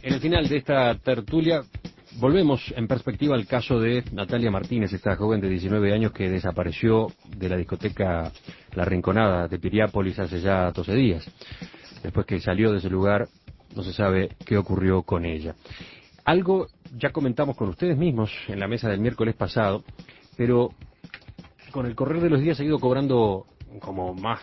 En el final de esta tertulia volvemos en perspectiva al caso de Natalia Martínez, esta joven de 19 años que desapareció de la discoteca La Rinconada de Piriápolis hace ya 12 días. Después que salió de ese lugar, no se sabe qué ocurrió con ella. Algo ya comentamos con ustedes mismos en la mesa del miércoles pasado, pero con el correr de los días ha ido cobrando como más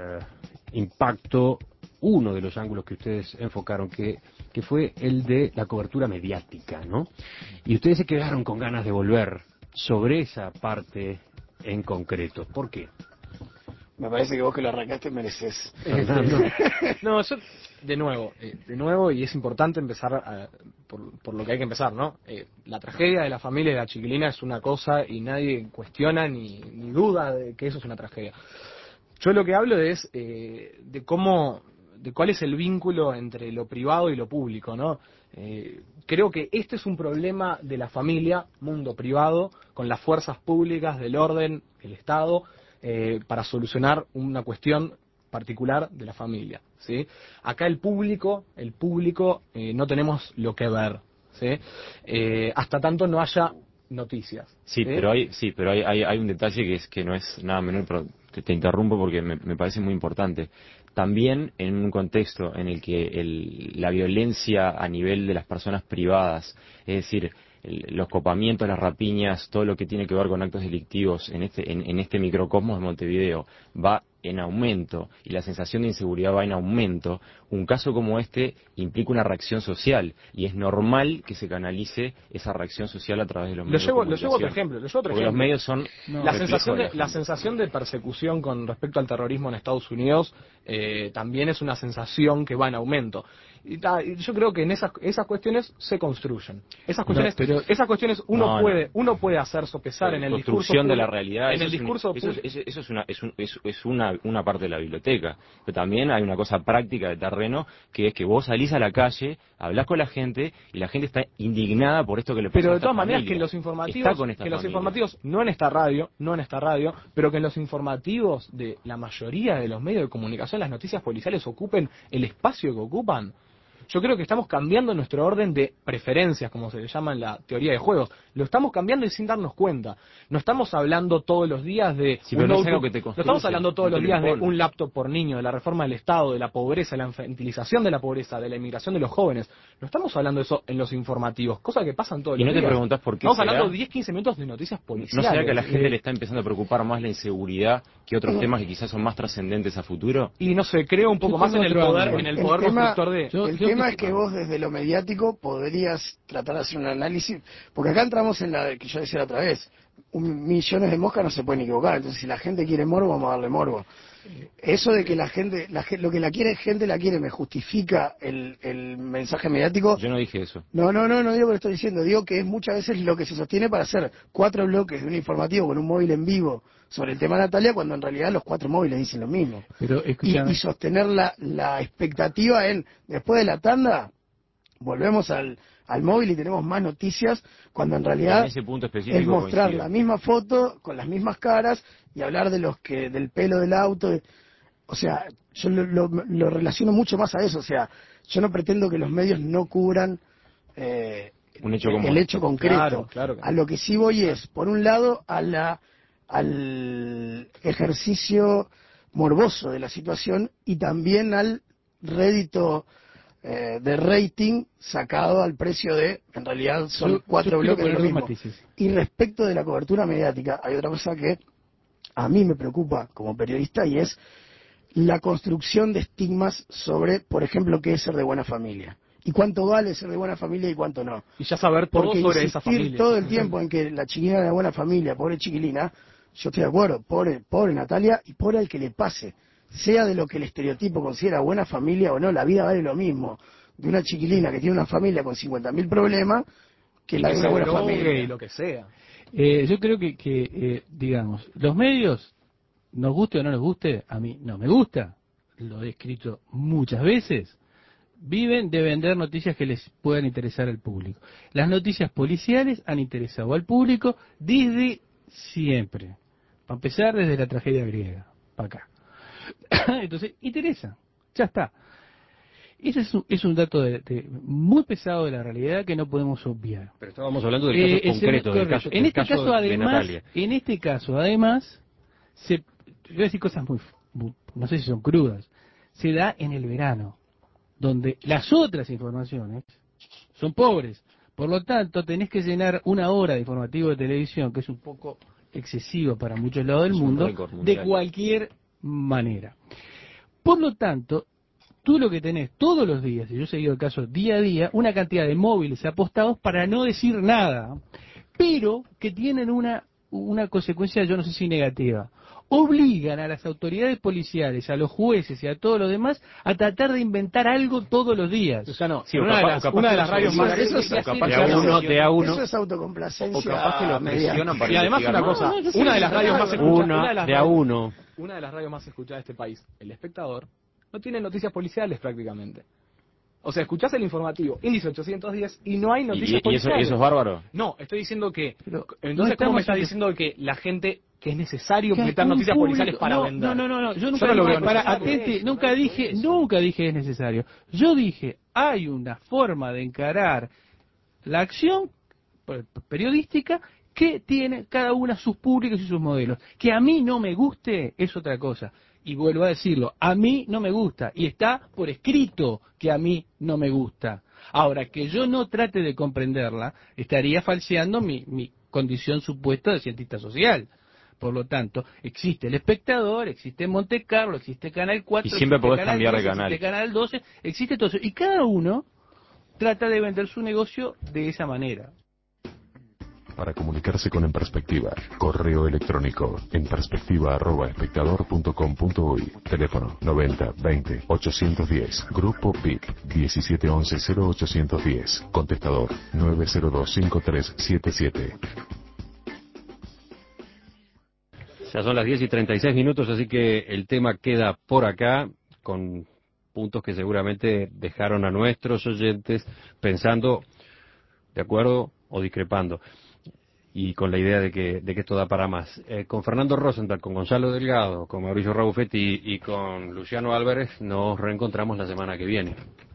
impacto uno de los ángulos que ustedes enfocaron, que fue el de la cobertura mediática, ¿no? Y ustedes se quedaron con ganas de volver sobre esa parte en concreto. ¿Por qué? Me parece que vos que lo arrancaste mereces. No, yo, de nuevo, y es importante empezar por lo que hay que empezar, ¿no? La tragedia de la familia de la chiquilina es una cosa y nadie cuestiona ni duda de que eso es una tragedia. Yo lo que hablo es de cuál es el vínculo entre lo privado y lo público, ¿no? Creo que este es un problema de la familia, mundo privado, con las fuerzas públicas del orden, el Estado, para solucionar una cuestión particular de la familia, ¿sí? Acá el público no tenemos lo que ver, ¿sí? Hasta tanto no haya noticias. Sí, pero hay un detalle que no es nada menor, pero te interrumpo porque me parece muy importante. También en un contexto en el que la violencia a nivel de las personas privadas, es decir, los copamientos, las rapiñas, todo lo que tiene que ver con actos delictivos en este microcosmos de Montevideo va en aumento y la sensación de inseguridad va en aumento, un caso como este implica una reacción social y es normal que se canalice esa reacción social a través de los medios de comunicación. Lo llevo otro ejemplo. Porque los medios son la sensación de persecución con respecto al terrorismo en Estados Unidos también es una sensación que va en aumento. Y yo creo que en esas cuestiones se construyen. Esas cuestiones uno puede hacer sopesar en el discurso construcción de la realidad. Eso es una parte de la biblioteca. Pero también hay una cosa práctica de terreno, que es que vos salís a la calle, hablás con la gente y la gente está indignada por esto que le pasa a esta Pero de todas maneras familia. que en los informativos, no en esta radio, pero que en los informativos de la mayoría de los medios de comunicación las noticias policiales ocupen el espacio que ocupan. Yo creo que estamos cambiando nuestro orden de preferencias, como se le llama en la teoría de juegos. Lo estamos cambiando y sin darnos cuenta. No estamos hablando todos los días de no estamos hablando todos los días de un laptop por niño, de la reforma del Estado, de la pobreza, de la infantilización de la pobreza, de la inmigración de los jóvenes. No estamos hablando de eso en los informativos, cosas que pasan todos los días. Y no te preguntás por qué. Estamos hablando de 10-15 minutos de noticias policiales. ¿No será que a la gente le está empezando a preocupar más la inseguridad que otros temas que quizás son más trascendentes a futuro? Y no sé, creo un poco más en el poder constructor de... El tema es que vos desde lo mediático podrías tratar de hacer un análisis, porque acá entramos en la que yo decía la otra vez, millones de moscas no se pueden equivocar, entonces si la gente quiere morbo, vamos a darle morbo. Eso de que lo que la gente la quiere, me justifica el mensaje mediático. Yo no dije eso. No digo que lo estoy diciendo, digo que es muchas veces lo que se sostiene para hacer 4 bloques de un informativo con un móvil en vivo sobre el tema Natalia, cuando en realidad los 4 móviles dicen lo mismo. Pero, y sostener la expectativa en, después de la tanda, volvemos al móvil y tenemos más noticias, cuando en realidad ese punto específico es mostrar coincido. la misma foto con las mismas caras y hablar de del pelo del auto. O sea, yo lo relaciono mucho más a eso. O sea, yo no pretendo que los medios no cubran un hecho el hecho concreto. Claro. A lo que sí voy es, por un lado, al ejercicio morboso de la situación y también al rédito de rating sacado al precio de, en realidad son 4 bloques de lo mismo. Y respecto de la cobertura mediática, hay otra cosa que a mí me preocupa como periodista y es la construcción de estigmas sobre, por ejemplo, qué es ser de buena familia. Y cuánto vale ser de buena familia y cuánto no. Y ya saber todo sobre esa familia. Todo el tiempo en que la chiquilina era de buena familia, pobre chiquilina, yo estoy de acuerdo, pobre Natalia y pobre al que le pase. Sea de lo que el estereotipo considera buena familia o no, la vida vale lo mismo de una chiquilina que tiene una familia con 50.000 problemas que la de una buena familia. Y lo que sea. Yo creo que digamos, los medios, nos guste o no nos guste, a mí no me gusta, lo he escrito muchas veces, viven de vender noticias que les puedan interesar al público. Las noticias policiales han interesado al público desde siempre. Para empezar, desde la tragedia griega, para acá. Entonces, interesa, ya está. ese es un dato muy pesado de la realidad que no podemos obviar. Pero estábamos hablando del caso concreto, del caso, en este caso, de Natalia. En este caso, además, yo voy a decir cosas muy, no sé si son crudas, se da en el verano, donde las otras informaciones son pobres. Por lo tanto, tenés que llenar una hora de informativo de televisión, que es un poco excesivo para muchos lados del mundo, de cualquier manera. Por lo tanto, tú lo que tenés todos los días, y yo he seguido el caso día a día, una cantidad de móviles apostados para no decir nada, pero que tienen una consecuencia, yo no sé si negativa. Obligan a las autoridades policiales, a los jueces y a todos los demás a tratar de inventar algo todos los días. O sea, no, sí, una de las radios más... Eso es autocomplacencia. O capaz que lo presionan para y además una cosa, una de las radios más escuchadas... Una de las radios más escuchadas de este país, El Espectador, no tiene noticias policiales prácticamente. O sea, escuchás el informativo, índice 810, y no hay noticias policiales. ¿Y eso es bárbaro? No, estoy diciendo que... Pero entonces, ¿cómo me estás diciendo que la gente... que es necesario meter noticias policiales para vender? No, yo nunca lo veo nunca dije es necesario. Yo dije, hay una forma de encarar la acción periodística que tiene cada una sus públicos y sus modelos. Que a mí no me guste es otra cosa. Y vuelvo a decirlo, a mí no me gusta. Y está por escrito que a mí no me gusta. Ahora, que yo no trate de comprenderla, estaría falseando mi condición supuesta de cientista social. Por lo tanto, existe El Espectador, existe Monte Carlo, existe Canal 4, y siempre podés Canal cambiar 10, de canal. existe Canal 12, existe todo eso. Y cada uno trata de vender su negocio de esa manera. Para comunicarse con En Perspectiva, correo electrónico enperspectiva@espectador.com.uy, teléfono 90 20 810, grupo PIC 1711 0810, contestador 902 5377. Ya son las 10:36, así que el tema queda por acá, con puntos que seguramente dejaron a nuestros oyentes pensando de acuerdo o discrepando, y con la idea de que esto da para más. Con Fernando Rosenthal, con Gonzalo Delgado, con Mauricio Raufetti y con Luciano Álvarez nos reencontramos la semana que viene.